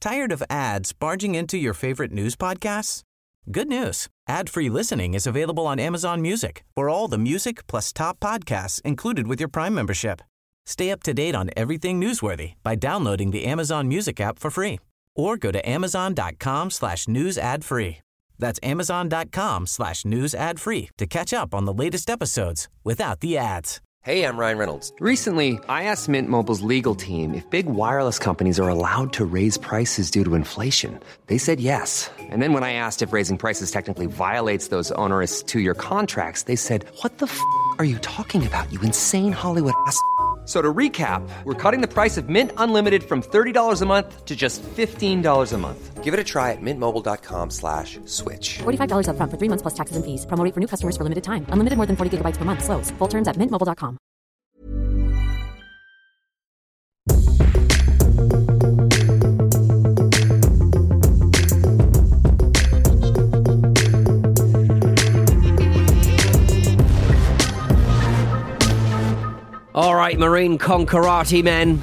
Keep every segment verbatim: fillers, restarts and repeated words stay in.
Tired of ads barging into your favorite news podcasts? Good news. Ad-free listening is available on Amazon Music for all the music plus top podcasts included with your Prime membership. Stay up to date on everything newsworthy by downloading the Amazon Music app for free or go to amazon.com slash news ad free. That's amazon.com slash news ad free to catch up on the latest episodes without the ads. Hey, I'm Ryan Reynolds. Recently, I asked Mint Mobile's legal team if big wireless companies are allowed to raise prices due to inflation. They said yes. And then when I asked if raising prices technically violates those onerous two-year contracts, they said, what the f*** are you talking about, you insane Hollywood ass f- So to recap, we're cutting the price of Mint Unlimited from thirty dollars a month to just fifteen dollars a month. Give it a try at mintmobile.com slash switch. forty-five dollars up front for three months plus taxes and fees. Promo rate for new customers for limited time. Unlimited more than forty gigabytes per month. Slows full terms at mint mobile dot com. All right, Marine Conquerati men.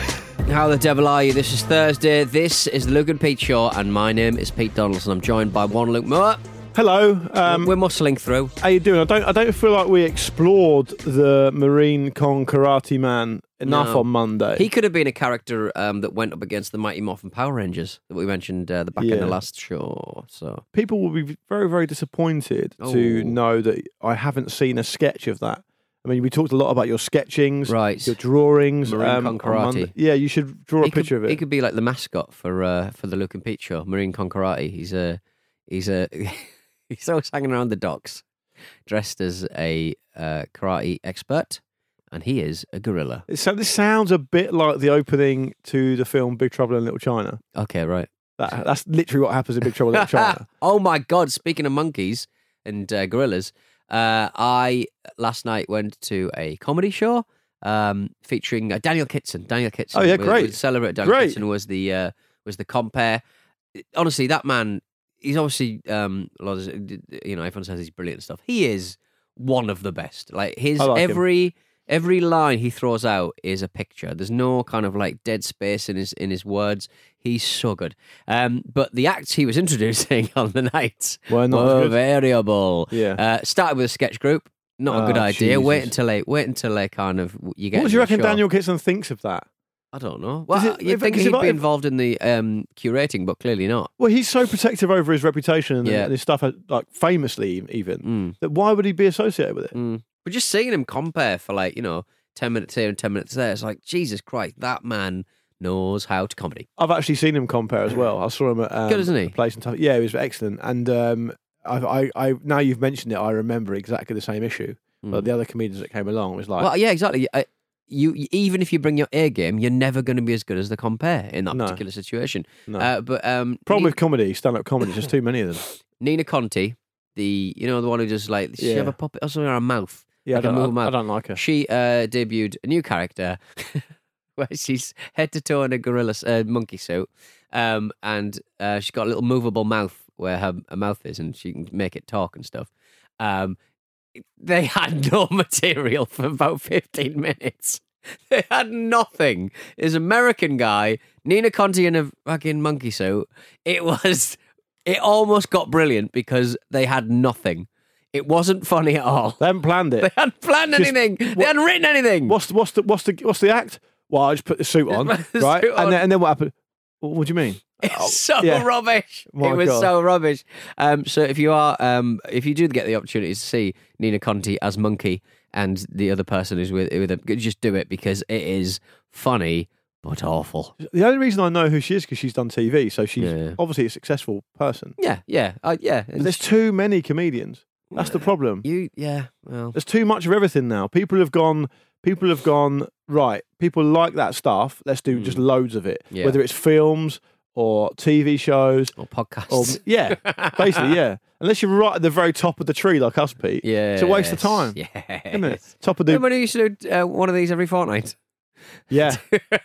How the devil are you? This is Thursday. This is the Luke and Pete Show, and my name is Pete Donaldson. I'm joined by one Luke Moore. Hello. Um, We're muscling through. How you doing? I don't. I don't feel like we explored the Marine Con Karate Man enough No. on Monday. He could have been a character um, that went up against the Mighty Morphin Power Rangers that we mentioned uh, the back in Yeah. the last show. So People will be very, very disappointed Oh. to know that I haven't seen a sketch of that. I mean, we talked a lot about your sketchings, Right. your drawings. Marine um, Con on Karate. Monday. Yeah, you should draw a he picture could, of it. He could be like the mascot for uh, for the Luke and Pete Show, Marine Conquerati. He's a he's a he's always hanging around the docks, dressed as a uh, karate expert, and he is a gorilla. So this sounds a bit like the opening to the film Big Trouble in Little China. Okay, right. That, that's literally what happens in Big Trouble in Little China. Oh my God! Speaking of monkeys and uh, gorillas, uh, I last night went to a comedy show um, featuring uh, Daniel Kitson. Daniel Kitson. Oh, yeah, we, great. We celebrate Daniel Great. Kitson was the uh, was the compare. Honestly, that man. He's obviously um, a lot of, you know, everyone says he's brilliant and stuff. He is one of the best. Like his I like him. every. Every line he throws out is a picture. There's no kind of like dead space in his in his words. He's so good. Um, but the acts he was introducing on the night Were not as were good. variable. Yeah. Uh, started with a sketch group. Not a Oh, good idea. Wait Jesus. until they wait until they kind of you get. What do into you the reckon show. Daniel Kitson thinks of that? I don't know. Well, it- you'd if- think because he'd if I- be if- involved in the um, curating, but clearly not. Well, he's so protective over his reputation and, Yeah. and his stuff, like famously even, Mm. that why would he be associated with it? Mm. But just seeing him compare for like you know ten minutes here and ten minutes there, it's like Jesus Christ, that man knows how to comedy. I've actually seen him compare as well. I saw him at um, Good, isn't he? a place and time. Yeah, he was excellent. And um, I, I, I, now you've mentioned it, I remember exactly the same issue. But the other comedians that came along was like, Well, yeah, exactly. I, you even if you bring your A game, you're never going to be as good as the compare in that No. particular situation. No. Uh, but um, problem Ni- with comedy, stand-up comedy, there's just too many of them. Nina Conti, the you know the one who does like does she Yeah. have a puppet or something on her mouth. Yeah, Like I a don't, move I, I mouth. don't like her. She uh, debuted a new character where she's head to toe in a gorilla s- uh, monkey suit, um, and uh, she's got a little movable mouth where her, her mouth is, and she can make it talk and stuff. Um, they had no material for about fifteen minutes. They had nothing. This American guy, Nina Conti in a fucking monkey suit. It was, it almost got brilliant because they had nothing. It wasn't funny at all. They haven't planned it. They hadn't planned Just- anything. They what- hadn't written anything. What's the, what's the what's the what's the act? Well, I just put the suit on, put the right? suit And on. then and then what happened? What, what do you mean? It's Oh, so yeah. rubbish. My it was God. so rubbish. Um, so if you are, um, if you do get the opportunity to see Nina Conti as Monkey and the other person is with with them, just do it because it is funny but awful. The only reason I know who she is because she's done T V, so she's Yeah. obviously a successful person. Yeah, yeah, uh, yeah. But there's too many comedians. That's the problem. You, yeah. Well, There's too much of everything now. People have gone. People have gone right. People like that stuff. Let's do just loads of it. Mm. Yeah. Whether it's films or T V shows or podcasts. or yeah, basically yeah. Unless you're right at the very top of the tree like us, Pete. yeah, It's a waste of time. Yeah, Isn't it? Top of the Remember when you used to do uh, one of these every fortnight? yeah.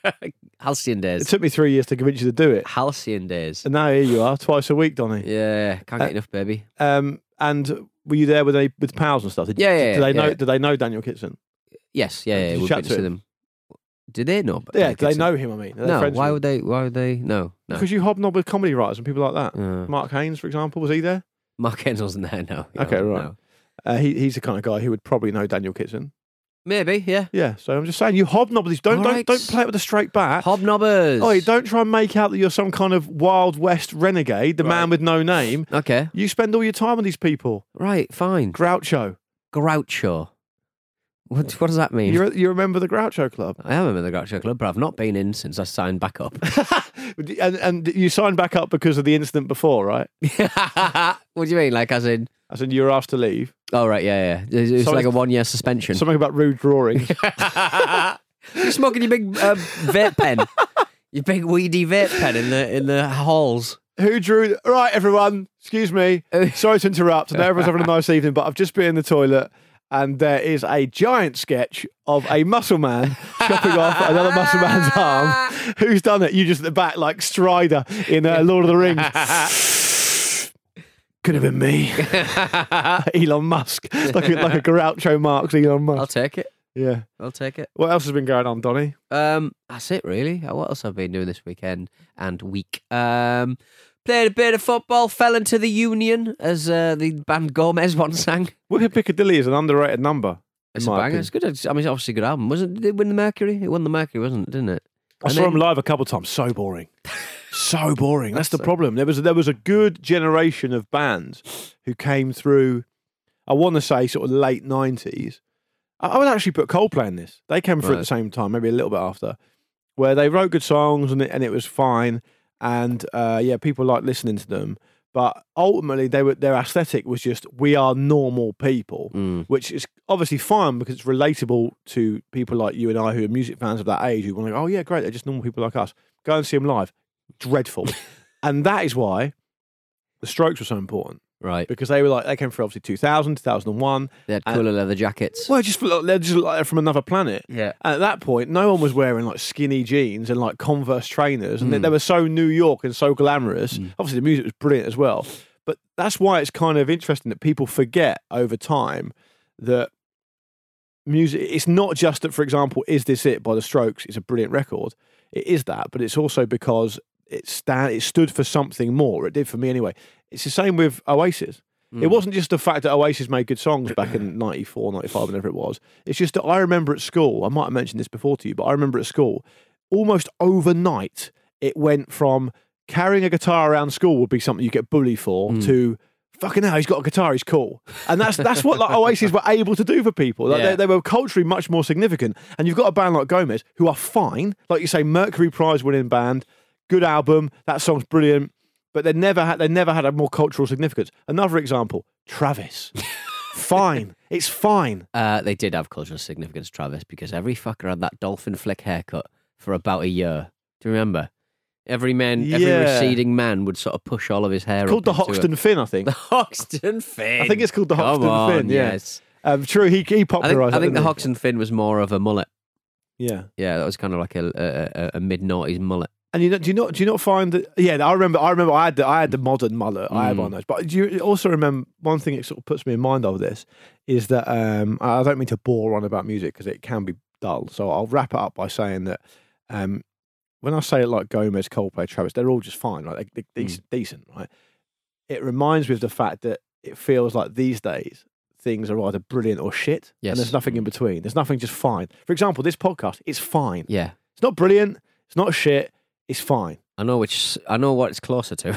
Halcyon It days. took me three years to convince you to do it, Halcyon days. and now here you are, twice a week, Donny. Yeah, can't get Uh, enough, baby. Um, and were you there with any with pals and stuff? Did, Yeah, yeah, Did they yeah, know? yeah. Did they know Daniel Kitson? Yes, yeah, Uh, yeah. did you We've chat been to to him? them. Do they know? Yeah, Danny do they Kitson? know him? I mean, Are they No. friends Why with would they? Why would they? No. No. Because you hobnob with comedy writers and people like that. Uh. Mark Haynes, for example, was he there? Mark Haynes wasn't there. No. Okay, No, right. no. Uh, he, he's the kind of guy who would probably know Daniel Kitson. Maybe. Yeah. Yeah, so I'm just saying, you hobnob with these. Don't All don't right. don't play it with a straight bat. Hobnobbers. Oh, don't try and make out that you're some kind of Wild West renegade, the man Right. with no name. Okay. You spend all your time with these people. Right. Fine. Groucho. Groucho. What, what does that mean? You you remember the Groucho Club? I am in the Groucho Club, but I've not been in since I signed back up. and and you signed back up because of the incident before, right? What do you mean? Like, as in? As in you were asked to leave. Oh, right. Yeah, yeah. It was So like a it's- one-year suspension. Something about rude drawings. You're smoking your big um, vape pen, your big weedy vape pen in the in the halls. Who drew? Right, everyone. Excuse me. Sorry to interrupt. I know everyone's having a nice evening, but I've just been in the toilet, and there is a giant sketch of a muscle man chopping off another muscle man's arm. Who's done it? You just at the back, like Strider in uh, Lord of the Rings. Could have been me. Elon Musk, like a, like a Groucho Marx. Elon Musk. I'll take it. Yeah. I'll take it. What else has been going on, Donny? Um, that's it really. What else have I been doing this weekend and week? Um, played a bit of football. Fell into the Union, as uh, the band Gomez once sang. Wicked Piccadilly is an underrated number. It's in a my banger. opinion. It's good. It's, I mean, it's obviously a good album. Wasn't it? Did it win the Mercury? It won the Mercury, wasn't it? Didn't it? I And saw then- him live a couple of times. So boring. So boring. That's the problem. There was there was a good generation of bands who came through. I want to say sort of late nineties. I, I would actually put Coldplay in this. They came through at Right. the same time, maybe a little bit after, where they wrote good songs and it, and it was fine. And uh, yeah, people liked listening to them. But ultimately, they were their aesthetic was just we are normal people, Mm. which is obviously fine because it's relatable to people like you and I who are music fans of that age who want to go, oh yeah, great, they're just normal people like us. Go and see them live. Dreadful. And that is why the Strokes were so important Right. because they were like, they came through obviously two thousand, two thousand one. They had And- cooler leather jackets. Well, just feel like they're just like they're from another planet. Yeah. And at that point, no one was wearing like skinny jeans and like Converse trainers, and they, Mm. they were so New York and so glamorous. Mm. Obviously, the music was brilliant as well. But that's why it's kind of interesting that people forget over time that music. It's not just that, for example, "Is This It" by the Strokes is a brilliant record. It is that, but it's also because it stand it stood for something more. It did for me anyway. It's the same with Oasis. It Mm. wasn't just the fact that Oasis made good songs back in ninety-four, ninety-five, whenever it was. It's just that I remember at school, I might have mentioned this before to you, but I remember at school, almost overnight, it went from carrying a guitar around school would be something you get bullied for Mm. to fucking hell, he's got a guitar, he's cool. And that's that's what like Oasis were able to do for people. Like, Yeah. they, they were culturally much more significant. And you've got a band like Gomez who are fine, like you say, Mercury Prize winning band, good album, that song's brilliant. But they never had they never had a more cultural significance. Another example, Travis. Fine. It's fine. Uh, they did have cultural significance, Travis, because every fucker had that dolphin flick haircut for about a year. Do you remember? Every man, every Yeah. receding man would sort of push all of his hair Called the up into Hoxton a- Fin, I think. The Hoxton Fin. I think it's called the Come Hoxton on, Fin, yeah. Yes. Um, true, he, he I think, popularised I that, think the didn't he? Hoxton Fin was more of a mullet. Yeah. Yeah, that was kind of like a, a, a, a mid noughties mullet. And you know, do you not do you not find that? Yeah, I remember. I remember. I had the I had the modern mullet. I had Mm. one of those. But do you also remember one thing that sort of puts me in mind of this is that um, I don't mean to bore on about music because it can be dull. So I'll wrap it up by saying that um, when I say it like Gomez, Coldplay, Travis, they're all just fine, right? They, they're decent, decent, right? It reminds me of the fact that it feels like these days things are either brilliant or shit, Yes. and there's nothing in between. There's nothing just fine. For example, this podcast, it's fine. Yeah. It's not brilliant. It's not shit. It's fine. I know which. I know what it's closer to.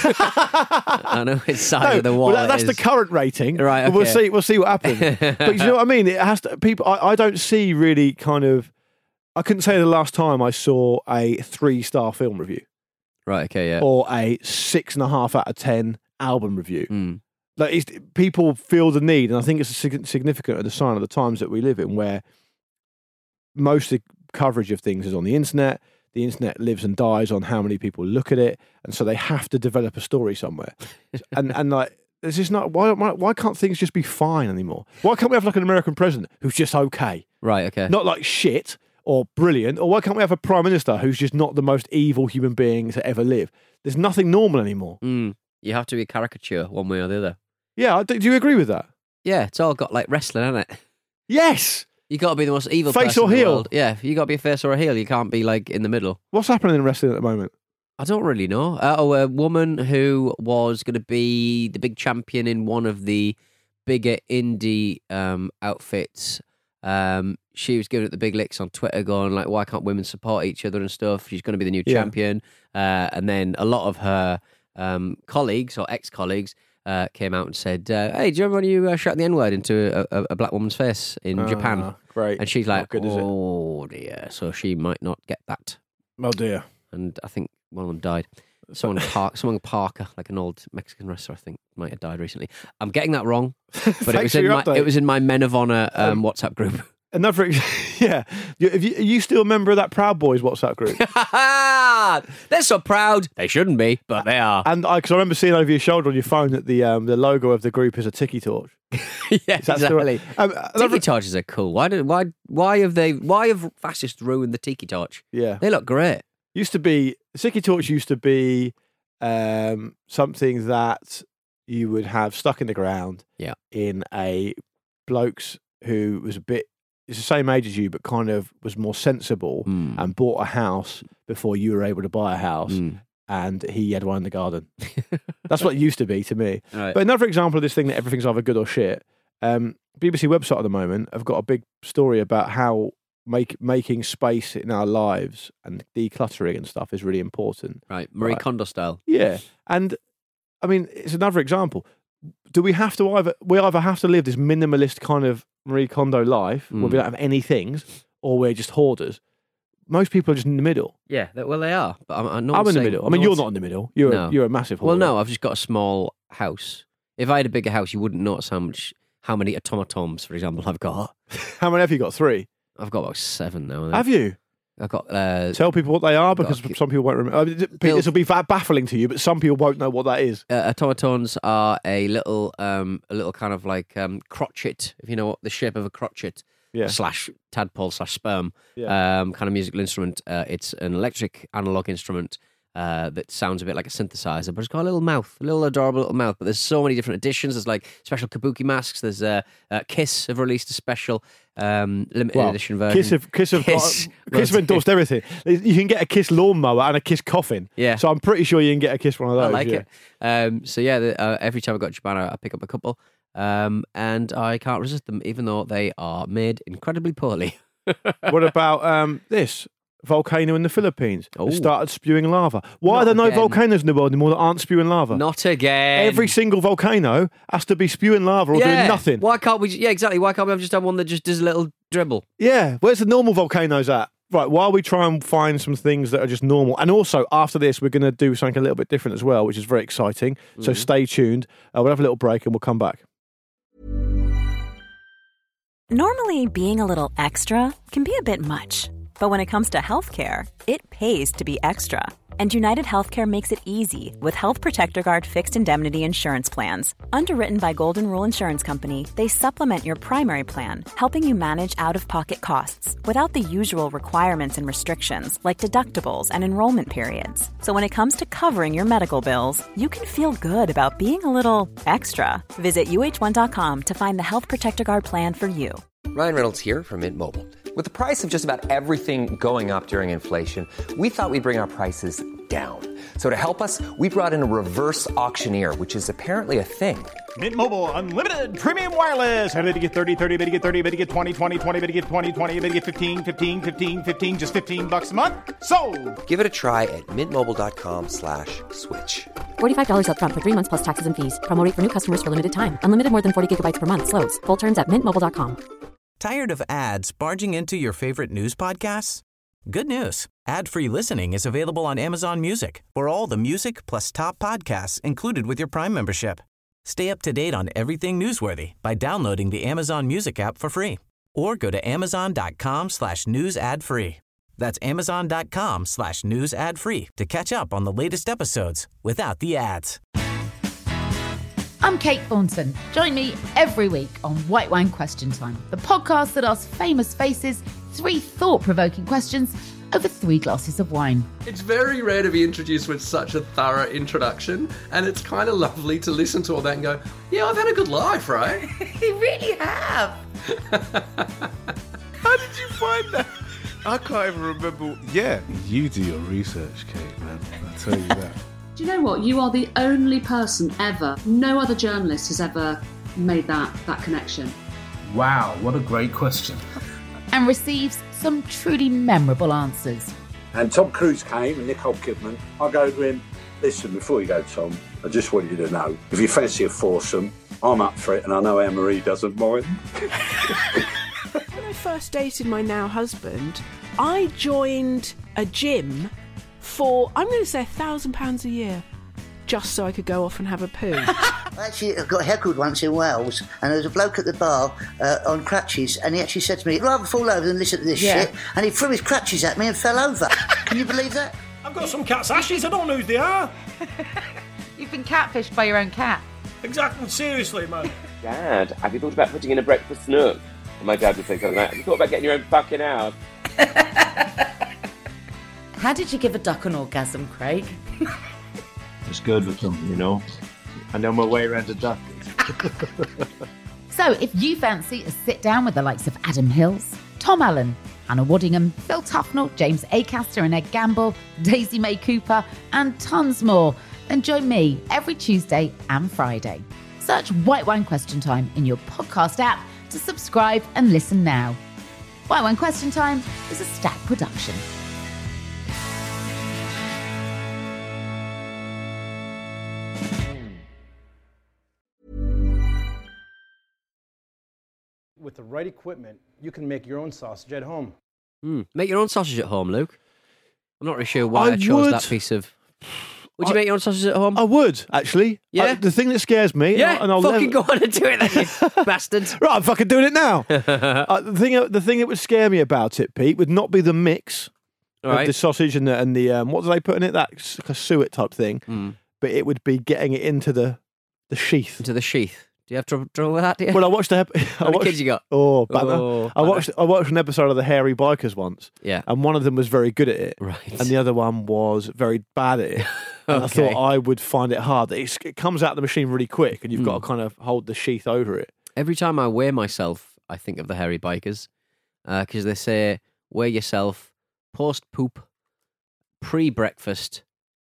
I know which side No, of the wall. well, that- it that's the is. current rating. Right, But We'll okay. see. We'll see what happens. But you know what I mean? It has to. People. I, I don't see really kind of. I couldn't say the last time I saw a three-star film review Right. Okay. Yeah. or a six and a half out of ten album review. Mm. Like it's, people feel the need, and I think it's a sig- significant of the sign of the times that we live in, where most of the coverage of things is on the internet. The internet lives and dies on how many people look at it, and so they have to develop a story somewhere. and and like, it's just not. Why, why why can't things just be fine anymore? Why can't we have like an American president who's just okay, Right. Okay. not like shit or brilliant? Or why can't we have a prime minister who's just not the most evil human being to ever live? There's nothing normal anymore. Mm. You have to be a caricature one way or the other. Yeah, do do you agree with that? Yeah, it's all got like wrestling, hasn't it? Yes. You got to be the most evil Face person or in the heel? world. Yeah, you got to be a face or a heel. You can't be like in the middle. What's happening in wrestling at the moment? I don't really know. Uh, oh, a woman who was going to be the big champion in one of the bigger indie um, outfits. Um, she was giving it the big licks on Twitter, going like, "Why can't women support each other and stuff?" She's going to be the new Yeah. champion. Uh, and then a lot of her um, colleagues or ex-colleagues uh, came out and said, uh, "Hey, do you remember when you uh, shot the N-word into a, a, a black woman's face in Ah, Japan?" Great. And she's How like, good is it? "Oh dear," so she might not get that. Oh dear. And I think one of them died. Someone Park, someone Parker, like an old Mexican wrestler, I think, might have died recently. I'm getting that wrong, but it Thanks was for in your my update. it was in my Men of Honor um, Um, WhatsApp group. Another, ex- yeah. You, if you, are you still a member of that Proud Boys WhatsApp group? They're so proud. They shouldn't be, but they are. And I, because I remember seeing over your shoulder on your phone that the um, the logo of the group is a tiki torch. Yeah, Is that still- exactly. Um, Tiki another- torches are cool. Why did why why have they why have fascists ruined the tiki torch? Yeah. They look great. Used to be tiki torch. Used to be um, something that you would have stuck in the ground. Yeah. In a bloke's who was a bit. It's the same age as you, but kind of was more sensible Mm. and bought a house before you were able to buy a house. Mm. And he had one in the garden. That's what it used to be to me. Right. But another example of this thing that everything's either good or shit. Um, B B C website at the moment have got a big story about how make making space in our lives and decluttering and stuff is really important. Right, Marie Right. Kondo style. Yeah, and I mean it's another example. Do we have to either we either have to live this minimalist kind of Marie Kondo life where we Mm. don't have any things, or we're just hoarders? Most people are just in the middle. Yeah, that- well they are. But I'm, I'm, not I'm in the saying- middle. I mean, no you're one's- not in the middle. You're No. a, you're a massive hoarder. Well, no, I've just got a small house. If I had a bigger house, you wouldn't notice how much, how many automatons, for example, I've got. How many have you got? Three. I've got about seven now. I think. Have you? I've got. Uh, Tell people what they are because Got- some people won't remember. I mean, this will be va- baffling to you, but some people won't know what that is. uh, automatons are a little, um, a little kind of like um, crotchet, if you know what the shape of a crotchet Yeah. slash tadpole slash sperm, Yeah. um, kind of musical instrument. Uh, it's an electric analog instrument. Uh, that sounds a bit like a synthesizer, but it's got a little mouth, a little adorable little mouth. But there's so many different editions. There's like special kabuki masks. There's uh, uh, Kiss have released a special um, limited Well, edition version. Kiss have Kiss have Kiss. got, Kiss have endorsed everything. You can get a Kiss lawnmower and a Kiss coffin. Yeah. So I'm pretty sure you can get a Kiss one of those. I like yeah. it. Um, so yeah, the, uh, every time I got to Japan, I, I pick up a couple, um, and I can't resist them, even though they are made incredibly poorly. What about um, this? Volcano in the Philippines. Oh. It started spewing lava. Why Not are there no again. volcanoes in the world anymore that aren't spewing lava? Not again. Every single volcano has to be spewing lava or yeah. doing nothing. Why can't we? Yeah, exactly. Why can't we have just have one that just does a little dribble? Yeah, where's the normal volcanoes at? Right, while we try and find some things that are just normal. And also, after this, we're going to do something a little bit different as well, which is very exciting. So Mhm. stay tuned. Uh, we'll have a little break and we'll come back. Normally, being a little extra can be a bit much. But when it comes to healthcare, it pays to be extra. And United Healthcare makes it easy with Health Protector Guard fixed indemnity insurance plans. Underwritten by Golden Rule Insurance Company, they supplement your primary plan, helping you manage out-of-pocket costs without the usual requirements and restrictions like deductibles and enrollment periods. So when it comes to covering your medical bills, you can feel good about being a little extra. Visit U H one dot com to find the Health Protector Guard plan for you. Ryan Reynolds here from Mint Mobile. With the price of just about everything going up during inflation, we thought we'd bring our prices down. So to help us, we brought in a reverse auctioneer, which is apparently a thing. Mint Mobile Unlimited Premium Wireless. How to get thirty, thirty, how to get thirty, how to get twenty, twenty, twenty, how to get twenty, twenty, how to get fifteen, fifteen, fifteen, fifteen, just fifteen bucks a month? Sold! Give it a try at mintmobile.com slash switch. forty-five dollars upfront for three months plus taxes and fees. Promo rate for new customers for limited time. Unlimited more than forty gigabytes per month. Slows full terms at mint mobile dot com. Tired of ads barging into your favorite news podcasts? Good news. Ad-free listening is available on Amazon Music for all the music plus top podcasts included with your Prime membership. Stay up to date on everything newsworthy by downloading the Amazon Music app for free or go to amazon.com slash news ad free. That's amazon.com slash news ad free to catch up on the latest episodes without the ads. I'm Kate Thornton. Join me every week on White Wine Question Time, the podcast that asks famous faces three thought-provoking questions over three glasses of wine. It's very rare to be introduced with such a thorough introduction, and it's kind of lovely to listen to all that and go, yeah, I've had a good life, right? You really have. How did you find that? I can't even remember. Yeah, you do your research, Kate, man. I'll tell you that. Do you know what? You are the only person ever, no other journalist has ever made that, that connection. Wow, what a great question. And receives some truly memorable answers. And Tom Cruise came and Nicole Kidman. I go to him, listen, before you go, Tom, I just want you to know, if you fancy a foursome, I'm up for it, and I know Anne-Marie doesn't mind. When I first dated my now husband, I joined a gym for, I'm going to say, a thousand pounds a year, just so I could go off and have a poo. Actually, I got heckled once in Wales, and there was a bloke at the bar uh, on crutches, and he actually said to me, I'd rather fall over than listen to this Yeah. shit, and he threw his crutches at me and fell over. Can you believe that? I've got some cat's ashes, I don't know who they are. You've been catfished by your own cat. Exactly, seriously, man. Dad, have you thought about putting in a breakfast nook? And my dad would say something like, have you thought about getting your own fucking house? How did you give a duck an orgasm, Craig? It's good with them, you know. I know my way around a duck. So if you fancy a sit down with the likes of Adam Hills, Tom Allen, Hannah Waddingham, Phil Tufnell, James Acaster and Ed Gamble, Daisy May Cooper, and tons more, then join me every Tuesday and Friday. Search White Wine Question Time in your podcast app to subscribe and listen now. White Wine Question Time is a Stack production. With the right equipment, you can make your own sausage at home. Mm. Make your own sausage at home, Luke. I'm not really sure why I, I chose would. that piece of... Would you I- make your own sausage at home? I would, actually. Yeah? I- the thing that scares me... Yeah, and I'll fucking never- go on and do it then, you bastard. Right, I'm fucking doing it now. uh, the thing, the thing that would scare me about it, Pete, would not be the mix All of right. the sausage and the and the um, what do they put in it? That s- like a suet type thing. Mm. But it would be getting it into the the sheath. Into the sheath. Do you have trouble, trouble with that, do you? Well, I watched the. I How many watched, kids you got? Oh, banter. Oh, I watched. I watched an episode of the Hairy Bikers once. Yeah. And one of them was very good at it, Right. and the other one was very bad at it. And I Okay. thought I would find it hard. It's, it comes out of the machine really quick, and you've Mm. got to kind of hold the sheath over it. Every time I weigh myself, I think of the Hairy Bikers because they say weigh yourself post poop, pre breakfast,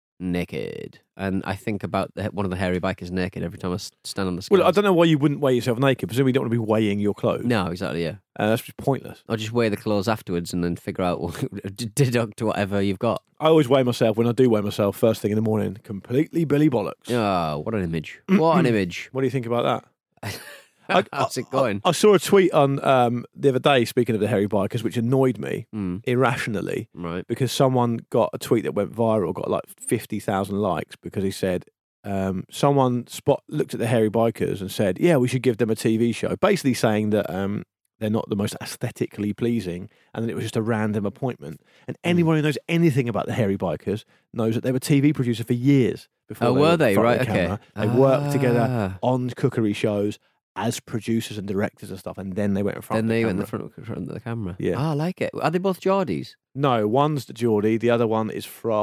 naked, and I think about the, one of the Hairy Bikers naked every time I s- stand on the scale. Well, I don't know why you wouldn't weigh yourself naked. Presumably, you don't want to be weighing your clothes. No, exactly. Yeah, Uh, that's just pointless. I'll just weigh the clothes afterwards and then figure out deduct whatever you've got. I always weigh myself when I do weigh myself first thing in the morning. Completely Billy bollocks. Oh, what an image! What an image! What do you think about that? I, How's it going? I saw a tweet on um, the other day, speaking of the Hairy Bikers, which annoyed me Mm. irrationally. Right. Because someone got a tweet that went viral, got like fifty thousand likes because he said, um, someone spot looked at the Hairy Bikers and said, yeah, we should give them a T V show. Basically saying that um, they're not the most aesthetically pleasing and then it was just a random appointment. And anyone who knows anything about the Hairy Bikers knows that they were T V producer for years before Oh, they were in they? front of Right, the okay. camera. They worked together Ah. on cookery shows as producers and directors and stuff, and then they went in front Then of the they camera. went in the front, front of the camera. Yeah. Ah, I like it. Are they both Geordies? No, one's the Geordie, the other one is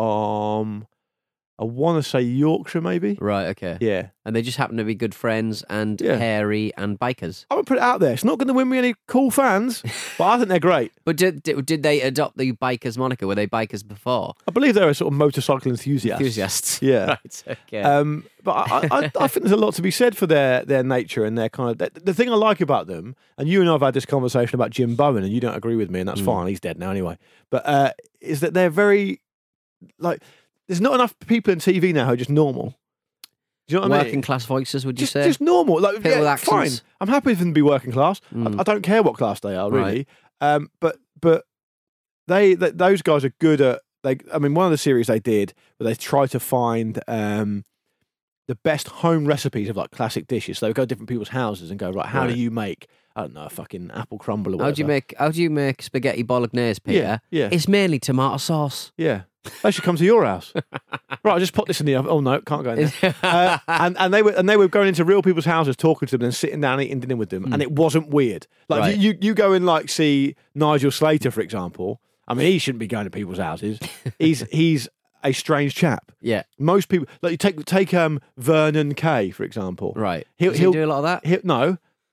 from, I want to say Yorkshire, maybe. Right. Okay. Yeah. And they just happen to be good friends and Yeah. hairy and bikers. I would put it out there. It's not going to win me any cool fans, but I think they're great. But did, did did they adopt the bikers moniker? Were they bikers before? I believe they're a sort of motorcycle enthusiasts. Enthusiasts. Yeah. Right. Okay. Um, but I, I, I think there's a lot to be said for their, their nature and their kind of... The, the thing I like about them, and you and I have had this conversation about Jim Bowen, and you don't agree with me, and that's Mm. fine. He's dead now anyway. But uh, is that they're very... Like, there's not enough people in T V now who are just normal. Do you know what I mean? Working class voices, would you just, say? just normal. Like, People yeah, with fine. accents. I'm happy for them to be working class. Mm. I, I don't care what class they are, really. Right. Um, but but they th- those guys are good at. They, I mean, one of the series they did where they try to find um, the best home recipes of like classic dishes. So they would go to different people's houses and go, right, how Right. do you make? I don't know, a fucking apple crumble or whatever. How do you make How do you make spaghetti bolognese, Peter? Yeah, yeah. It's mainly tomato sauce. Yeah. They should come to your house. Right, I just put this in the oven. Oh no, can't go in there. uh, and and they were and they were going into real people's houses, talking to them, and sitting down eating dinner with them, and it wasn't weird. Like Right. you, you, you go and like see Nigel Slater, for example. I mean, he shouldn't be going to people's houses. He's he's a strange chap. Yeah. Most people like you take take um Vernon Kay, for example. Right. He'll, Does he he'll do a lot of that? He'll, no,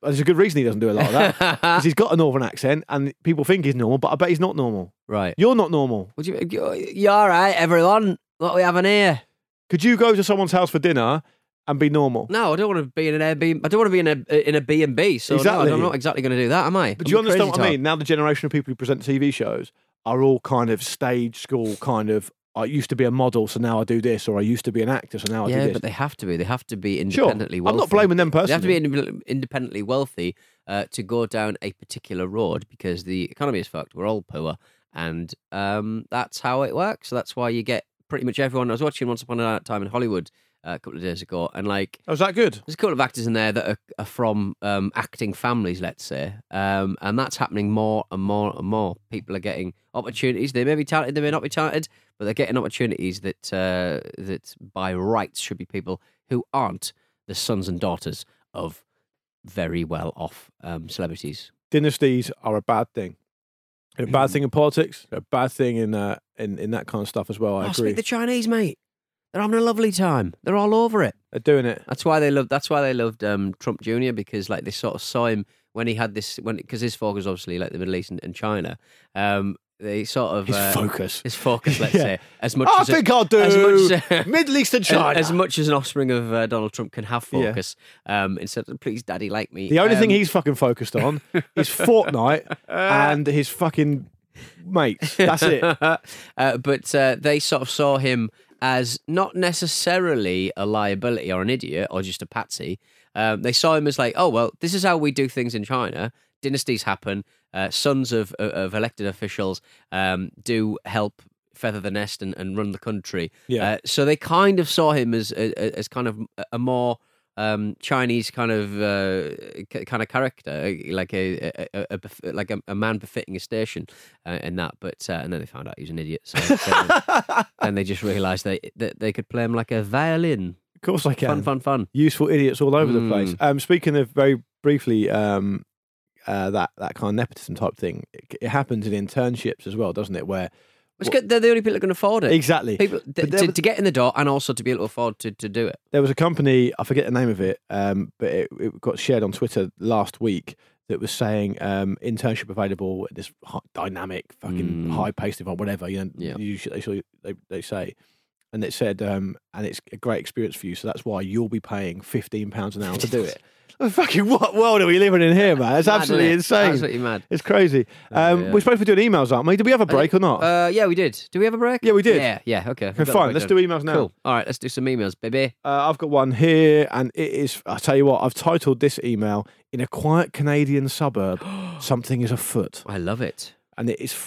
There's a good reason he doesn't do a lot of that because he's got a northern accent, and people think he's normal, but I bet he's not normal. Right. You're not normal. Would you? You're all right, everyone. What are we having here? Could you go to someone's house for dinner and be normal? No, I don't want to be in an Airbnb. I don't want to be in a in a B and B. So Exactly. no, I'm not exactly going to do that, am I? But I'm do you a understand crazy what I type. mean? Now the generation of people who present T V shows are all kind of stage school, kind of. I used to be a model, so now I do this, or I used to be an actor, so now I do Yeah, this. but they have to be. They have to be Sure. independently I'm wealthy. not blaming them They have to personally. be inde- independently wealthy uh, to go down a particular road because the economy is fucked. We're all poor, and um, that's how it works. So that's why you get pretty much everyone. I was watching Once Upon a Time in Hollywood uh, a couple of days ago, and like, oh, is that good? There's a couple of actors in there that are, are from um, acting families, let's say, um, and that's happening more and more and more. People are getting opportunities. They may be talented, they may not be talented, but they're getting opportunities that uh, that by rights should be people who aren't the sons and daughters of very well off um, celebrities. Dynasties are a bad thing. They're a bad thing in politics. They're a bad thing in uh, in in that kind of stuff as well. I Oh, agree. speak the Chinese, mate. They're having a lovely time. They're all over it. They're doing it. That's why they loved. That's why they loved um, Trump Junior because like they sort of saw him when he had this when because his focus obviously like the Middle East and, and China. Um, they sort of His uh, focus. His focus, let's Yeah. say, as much. I as think a, I'll do as much, Middle East and China. As, as much as an offspring of uh, Donald Trump can have Yeah. focus, um, instead of please, Daddy, like me. The only um, thing he's fucking focused on is Fortnite and his fucking mates. That's it. uh, but uh, they sort of saw him as not necessarily a liability or an idiot or just a patsy. Um, they saw him as like, oh, well, this is how we do things in China. Dynasties happen. Uh, sons of, of elected officials um, do help feather the nest and, and run the country. Yeah. Uh, so they kind of saw him as as, as kind of a more um, Chinese kind of uh, k- kind of character, like a, a, a, a bef- like a, a man befitting a station uh, in that. But uh, and then they found out he was an idiot. So then, then they just realised they that they could play him like a violin. Of course I can. Fun, fun, fun. Useful idiots all over the Mm. place. Um, speaking of very briefly, um, uh, that that kind of nepotism type thing, it, it happens in internships as well, doesn't it? Where It's good. They're the only people that can afford it. Exactly. People th- But there to, was- to get in the door and also to be able to afford to, to do it. there was a company, I forget the name of it, um, but it, it got shared on Twitter last week that was saying um, internship available at this hot, dynamic, fucking Mm. high paced environment, whatever. You know, Yeah. usually they, sort of- they they say, and it said, um, and it's a great experience for you. So that's why you'll be paying fifteen pounds an hour to do it. Fucking what world are we living in here, man? It's Mad, absolutely isn't it? insane. Absolutely mad. It's crazy. Um, yeah. We're supposed to be doing emails, aren't we? Did we have a break or not? Uh, yeah, we did. Do we have a break? Yeah, we did. Yeah, yeah. Okay. Okay, We've got a fine. break Let's done. do emails now. Cool. All right, let's do some emails, baby. Uh, I've got one here, and it is. I tell you what, I've titled this email "In a Quiet Canadian Suburb, Something is Afoot." I love it, and it is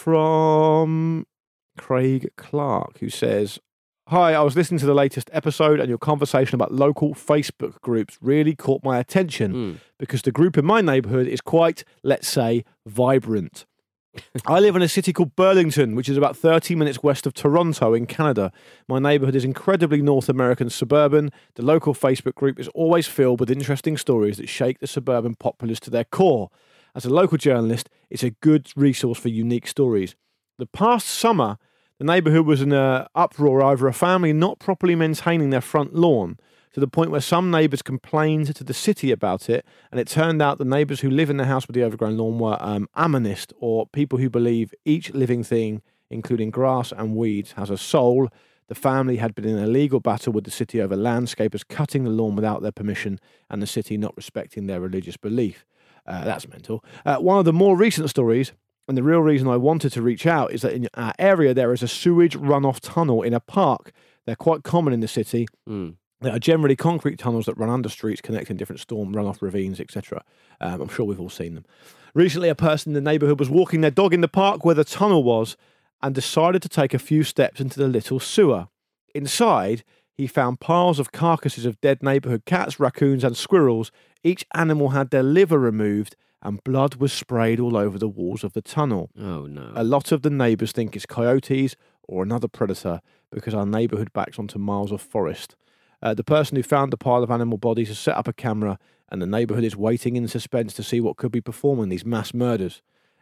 from Craig Clark, who says, "Hi, I was listening to the latest episode, and your conversation about local Facebook groups really caught my attention Mm. because the group in my neighbourhood is quite, let's say, vibrant." I live in a city called Burlington, which is about thirty minutes west of Toronto in Canada. My neighbourhood is incredibly North American suburban. The local Facebook group is always filled with interesting stories that shake the suburban populace to their core. As a local journalist, it's a good resource for unique stories. The past summer, the neighbourhood was in an uproar over a family not properly maintaining their front lawn, to the point where some neighbours complained to the city about it, and it turned out the neighbours who live in the house with the overgrown lawn were um, Amonist, or people who believe each living thing, including grass and weeds, has a soul. The family had been in a legal battle with the city over landscapers cutting the lawn without their permission, and the city not respecting their religious belief. Uh, that's mental. Uh, one of the more recent stories, and the real reason I wanted to reach out, is that in our area there is a sewage runoff tunnel in a park. They're quite common in the city. Mm. There are generally concrete tunnels that run under streets connecting different storm runoff ravines, et cetera. Um, I'm sure we've all seen them. Recently, a person in the neighbourhood was walking their dog in the park where the tunnel was and decided to take a few steps into the little sewer. Inside, he found piles of carcasses of dead neighbourhood cats, raccoons and squirrels. Each animal had their liver removed and blood was sprayed all over the walls of the tunnel. Oh, no. A lot of the neighbours think it's coyotes or another predator because our neighbourhood backs onto miles of forest. Uh, the person who found the pile of animal bodies has set up a camera, and the neighbourhood is waiting in suspense to see what could be performing these mass murders.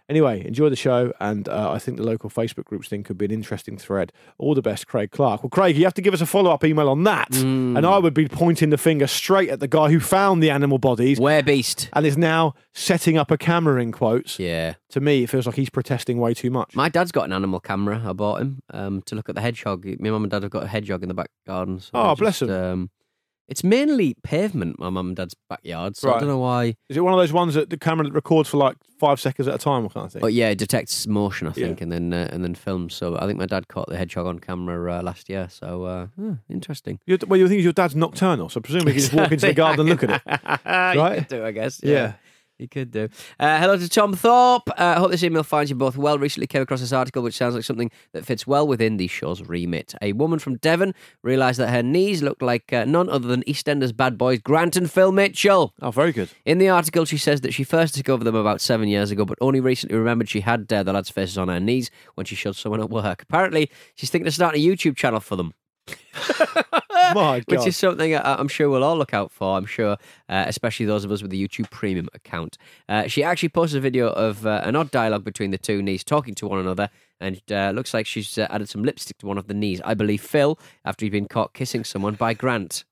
Anyway, enjoy the show, and uh, I think the local Facebook groups thing could be an interesting thread. All the best, Craig Clark. Well, Craig, you have to give us a follow-up email on that, Mm. and I would be pointing the finger straight at the guy who found the animal bodies. Werebeast. And is now setting up a camera, in quotes. Yeah. To me, it feels like he's protesting way too much. My dad's got an animal camera. I bought him um, to look at the hedgehog. My mum and dad have got a hedgehog in the back garden. So Oh, I bless just, Um, it's mainly pavement, my mum and dad's backyard, so I Right. don't know why. Is it one of those ones that the camera that records for like five seconds at a time, kind of thing? But yeah, it detects motion, I think, Yeah. and then uh, and then films. So I think my dad caught the hedgehog on camera uh, last year. So uh, hmm, interesting. You're, well, you think your dad's nocturnal, so presumably you can just walk into the garden and look at it. Right? Right? You could do, I guess. Yeah. Yeah. You could do. Uh, hello to Tom Thorpe. I uh, hope this email finds you both well. Recently came across this article which sounds like something that fits well within the show's remit. A woman from Devon realised that her knees looked like uh, none other than EastEnders bad boys Grant and Phil Mitchell. Oh, very good. In the article, she says that she first discovered them about seven years ago, but only recently remembered she had uh, the lads' faces on her knees when she showed someone at work. Apparently, she's thinking of starting a YouTube channel for them. My God. Which is something I- I'm sure we'll all look out for, I'm sure, uh, especially those of us with the YouTube Premium account. Uh, she actually posted a video of uh, an odd dialogue between the two knees talking to one another, and uh, looks like she's uh, added some lipstick to one of the knees. I believe Phil, after he'd been caught kissing someone by Grant.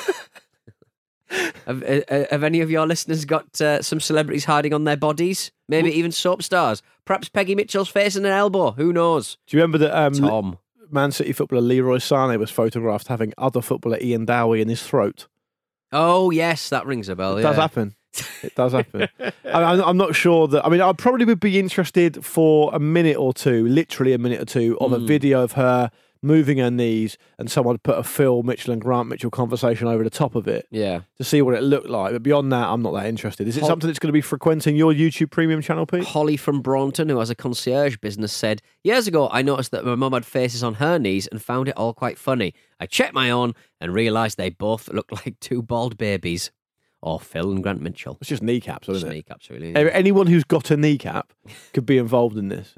have, uh, have any of your listeners got uh, some celebrities hiding on their bodies? Maybe even soap stars? Perhaps Peggy Mitchell's face and an elbow? Who knows? Do you remember that um, Tom. Man City footballer Leroy Sané was photographed having other footballer Ian Dowie in his throat? Oh, yes, that rings a bell. It yeah. does happen. It does happen. I, I'm I'm not sure that. I mean, I probably would be interested for a minute or two, literally a minute or two, of a Mm. video of her moving her knees and someone put a Phil Mitchell and Grant Mitchell conversation over the top of it Yeah. to see what it looked like. But beyond that, I'm not that interested. Is it Hol- something that's going to be frequenting your YouTube Premium channel, Pete? Holly from Braunton, who has a concierge business, said, years ago, I noticed that my mum had faces on her knees and found it all quite funny. I checked my own and realised they both looked like two bald babies. Or Phil and Grant Mitchell. It's just kneecaps, isn't Just it? kneecaps, really. A- Anyone who's got a kneecap could be involved in this.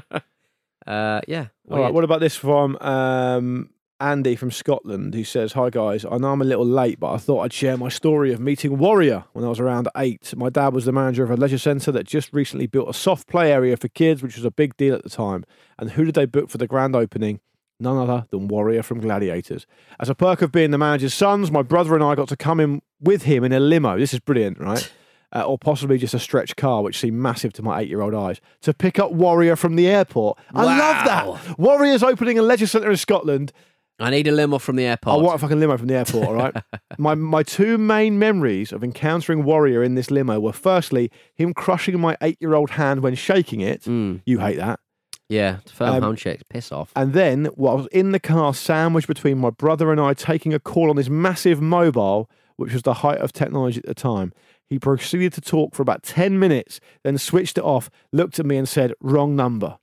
Uh, yeah. All right, what about this from um, Andy from Scotland, who says, hi guys, I know I'm a little late, but I thought I'd share my story of meeting Warrior when I was around eight. My dad was the manager of a leisure centre that just recently built a soft play area for kids, which was a big deal at the time. And who did they book for the grand opening? None other than Warrior from Gladiators. As a perk of being the manager's sons, my brother and I got to come in with him in a limo. This is brilliant, right? Uh, or possibly just a stretch car, which seemed massive to my eight-year-old eyes, to pick up Warrior from the airport. I love that. Warrior's opening a leisure centre in Scotland. I need a limo from the airport. I want a fucking limo from the airport, all right? my my two main memories of encountering Warrior in this limo were firstly, him crushing my eight-year-old hand when shaking it. Mm. You hate that. Yeah, firm Um, handshakes. Piss off. And then, while I was in the car sandwiched between my brother and I taking a call on this massive mobile, which was the height of technology at the time, he proceeded to talk for about ten minutes, then switched it off, looked at me and said, wrong number.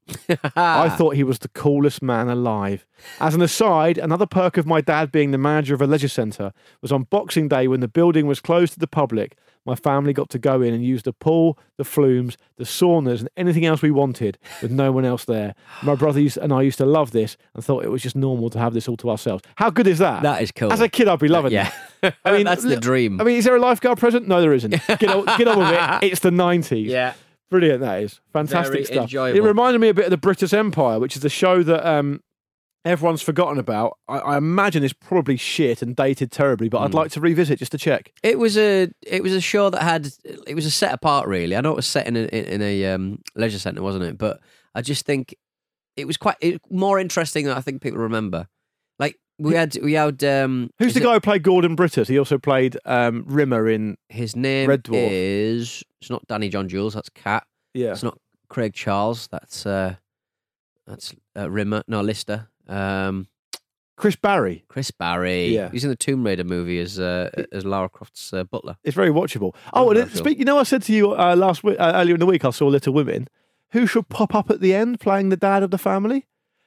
I thought he was the coolest man alive. As an aside, another perk of my dad being the manager of a leisure centre was on Boxing Day when the building was closed to the public. My family got to go in and use the pool, the flumes, the saunas, and anything else we wanted with no one else there. My brother used, and I used to love this and thought it was just normal to have this all to ourselves. How good is that? That is cool. As a kid, I'd be loving Yeah. that. I mean, That's the l- dream. I mean, is there a lifeguard present? No, there isn't. Get on, get on with it. It's the nineties. Yeah. Brilliant, that is. Fantastic Very stuff. enjoyable. It reminded me a bit of the British Empire, which is a show that um, everyone's forgotten about. I, I imagine it's probably shit and dated terribly, but I'd Mm. like to revisit just to check. It was a it was a show that had it was a set apart really. I know it was set in a, in a um, leisure centre, wasn't it? But I just think it was quite it, more interesting than I think people remember. Like we had we had um, Who's is the it- guy who played Gordon Brittas? He also played um, Rimmer in His name Red Dwarf. is it's not Danny John Jules. That's Cat. Yeah. It's not Craig Charles. That's uh, that's uh, Rimmer. No, Lister. Um, Chris Barry. Chris Barry. Yeah. He's in the Tomb Raider movie as uh, as Lara Croft's uh, butler. It's very watchable. Oh, and it, Controversial. speak. You know, I said to you uh, last week, uh, earlier in the week, I saw Little Women. Who should pop up at the end playing the dad of the family?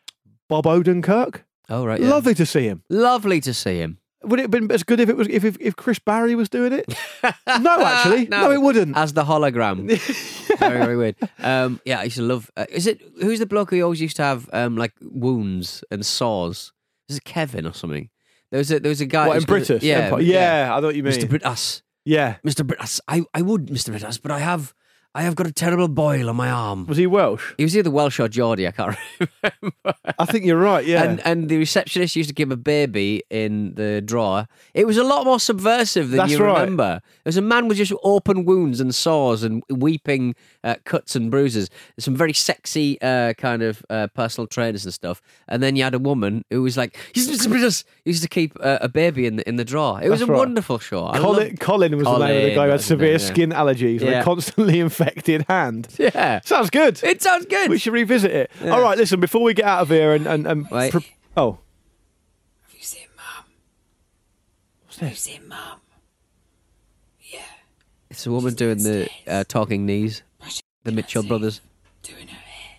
Bob Odenkirk. Oh right, yeah. Lovely to see him. Lovely to see him. Would it have been as good if it was if if, if Chris Barry was doing it? No, actually, no. it wouldn't. As the hologram. Very, very weird. Um, yeah, I used to love. Uh, is it who's the bloke who always used to have um, like wounds and sores? Is it Kevin or something? There was a there was a guy. What, who's in got a- British Yeah, Empire? Yeah, I know what you mean. Mister Britas. Yeah, Mister Britas. I, I would, Mister Britas, but I have I have got a terrible boil on my arm. Was he Welsh? He was either Welsh or Geordie, I can't remember. I think you're right, yeah. And and the receptionist used to give a baby in the drawer. It was a lot more subversive than That's you right. remember. There's a man with just open wounds and sores and weeping uh, cuts and bruises. Some very sexy uh, kind of uh, personal trainers and stuff. And then you had a woman who was like, he used to keep uh, a baby in the, in the drawer. It was That's a right. wonderful show. I Colin, loved- Colin was the name of the guy who had that's his severe name, yeah. skin allergies and Yeah. a constantly infected hand. Yeah. Sounds good. It sounds good. We should revisit it. Yeah. All right, listen, before we get out of here and... and, and Wait. pre- oh. Have you seen Mum? What's Have you this? seen Mum? Yeah. It's a woman doing the uh, talking knees. The Mitchell brothers. Doing her hair.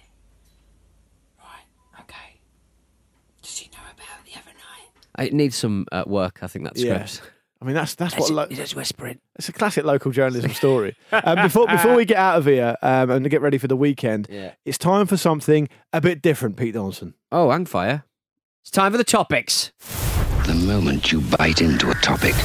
Right, okay. Did she know about the other night? It needs some uh, work, I think, that Yeah. script. I mean, that's that's what... Lo- He's just whispering. It's a classic local journalism story. Um, before before we get out of here um, and get ready for the weekend, Yeah. it's time for something a bit different, Pete Donaldson. Oh, hangfire. It's time for the topics. The moment you bite into a topic.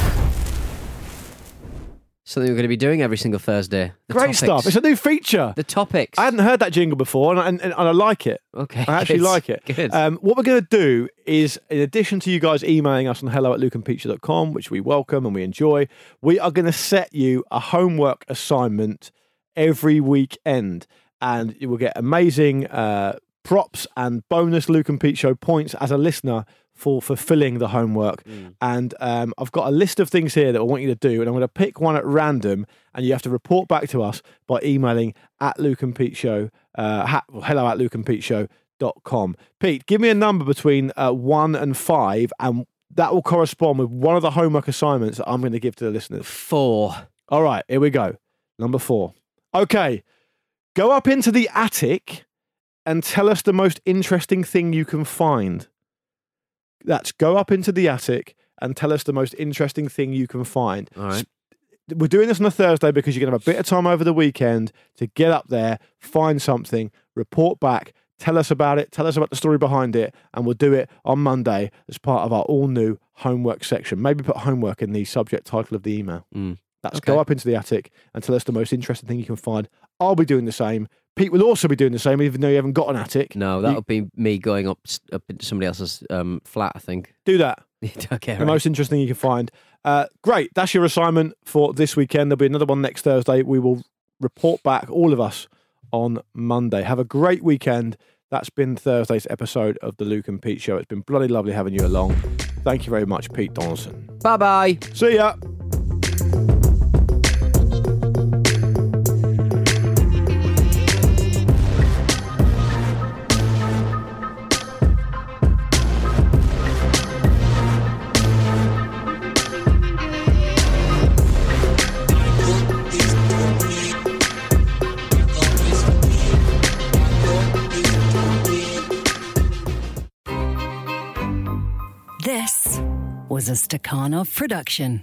Something we're going to be doing every single Thursday. The Great topics. stuff. It's a new feature. The topics. I hadn't heard that jingle before, and, and, and I like it. Okay. I actually good. like it. Good. Um, what we're going to do is, in addition to you guys emailing us on hello at luke and pete show dot com, which we welcome and we enjoy, we are going to set you a homework assignment every weekend. And you will get amazing uh, props and bonus Luke and Pete Show points as a listener for fulfilling the homework. Mm. And um, I've got a list of things here that I want you to do, and I'm going to pick one at random, and you have to report back to us by emailing at Luke and Pete Show, uh, ha- well, hello at luke and pete show dot com. Pete, give me a number between uh, one and five, and that will correspond with one of the homework assignments that I'm going to give to the listeners. Four. All right, here we go. Number four. Okay, go up into the attic and tell us the most interesting thing you can find. That's go up into the attic and tell us the most interesting thing you can find. All right. We're doing this on a Thursday because you're going to have a bit of time over the weekend to get up there, find something, report back, tell us about it, tell us about the story behind it, and we'll do it on Monday as part of our all-new homework section. Maybe put homework in the subject title of the email. Mm. That's Okay. go up into the attic and tell us the most interesting thing you can find. I'll be doing the same. Pete will also be doing the same, even though you haven't got an attic. No, that would be me going up up into somebody else's um, flat, I think. Do that. Okay, The right. most interesting thing you can find. Uh, great. That's your assignment for this weekend. There'll be another one next Thursday. We will report back, all of us, on Monday. Have a great weekend. That's been Thursday's episode of the Luke and Pete Show. It's been bloody lovely having you along. Thank you very much, Pete Donaldson. Bye-bye. See ya. This was a Stakhanov production.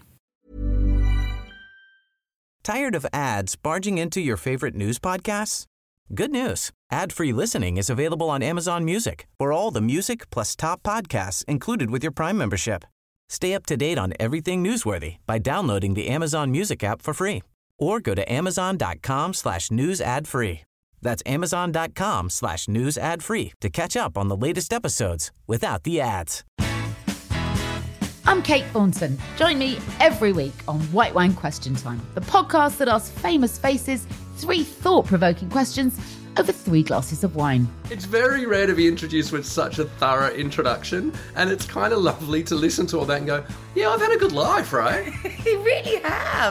Tired of ads barging into your favorite news podcasts? Good news. Ad-free listening is available on Amazon Music for all the music plus top podcasts included with your Prime membership. Stay up to date on everything newsworthy by downloading the Amazon Music app for free or go to amazon.com slash news ad free. That's amazon.com slash news ad free to catch up on the latest episodes without the ads. I'm Kate Thornton. Join me every week on White Wine Question Time, the podcast that asks famous faces three thought-provoking questions over three glasses of wine. It's very rare to be introduced with such a thorough introduction, and it's kind of lovely to listen to all that and go, yeah, I've had a good life, right? You really have.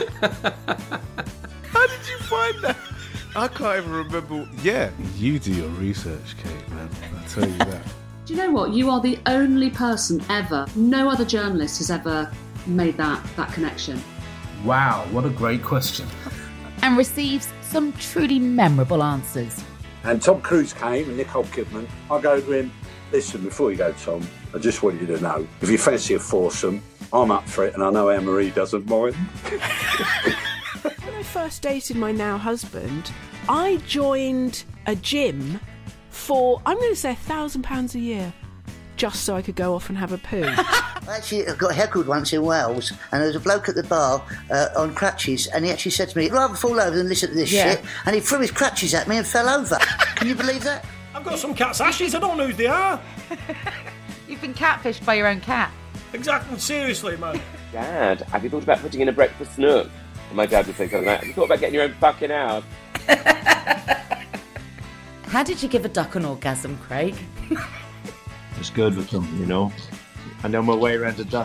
How did you find that? I can't even remember. Yeah, you do your research, Kate, man. I tell you that. Do you know what? You are the only person ever, no other journalist has ever made that, that connection. Wow, what a great question. And receives some truly memorable answers. And Tom Cruise came and Nicole Kidman. I go to him, listen, before you go, Tom, I just want you to know, if you fancy a foursome, I'm up for it, and I know Anne-Marie doesn't mind. When I first dated my now husband, I joined a gym for, I'm going to say, a thousand pounds a year, just so I could go off and have a poo. I actually got heckled once in Wales, and there was a bloke at the bar uh, on crutches, and he actually said to me, "I'd rather fall over than listen to this Yeah. shit," and he threw his crutches at me and fell over. Can you believe that? I've got some cat's ashes, I don't know who they are. You've been catfished by your own cat. Exactly, seriously, man. Dad, have you thought about putting in a breakfast nook? And my dad would say something like, have you thought about getting your own fucking house? How did you give a duck an orgasm, Craig? It's good for company, you know. I know my way around a duck.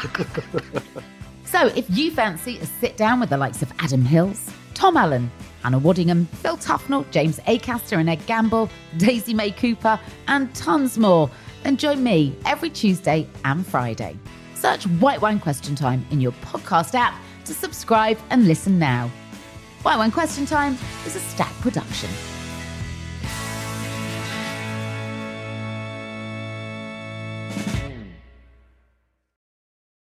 So if you fancy a sit down with the likes of Adam Hills, Tom Allen, Hannah Waddingham, Phil Tufnell, James Acaster and Ed Gamble, Daisy May Cooper, and tons more, then join me every Tuesday and Friday. Search White Wine Question Time in your podcast app to subscribe and listen now. White Wine Question Time is a Stack production.